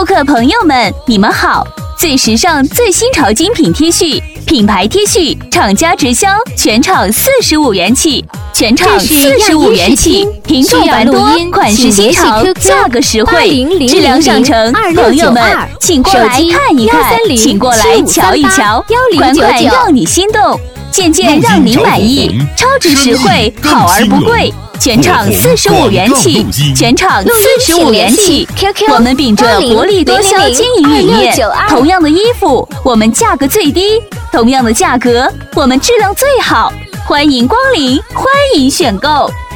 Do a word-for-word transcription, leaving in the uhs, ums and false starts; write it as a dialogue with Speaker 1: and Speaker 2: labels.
Speaker 1: 客朋友们，你们好！最时尚、最新潮精品 T 恤，品牌 T 恤，厂家直销，全场四十五元起，全场四十五元起，品种繁多，款式新潮，价格实惠，质量上乘。朋友们，请过来看一看，请过来瞧一瞧，款款让你心动，件件让你满意，超值实惠，好而不贵。全场四十五元起，全场四十五元起。我们秉着薄利多销经营理念，同样的衣服，我们价格最低；同样的价格，我们质量最好。欢迎光临，欢迎选购。